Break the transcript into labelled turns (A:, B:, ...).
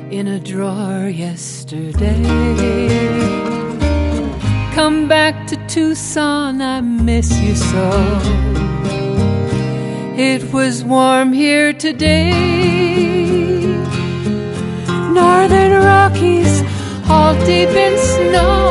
A: in a drawer yesterday. Come back to Tucson, I miss you so. It was warm here today. Northern Rockies all deep in snow.